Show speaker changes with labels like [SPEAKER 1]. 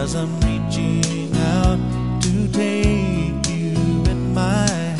[SPEAKER 1] as I'm reaching out to take you in my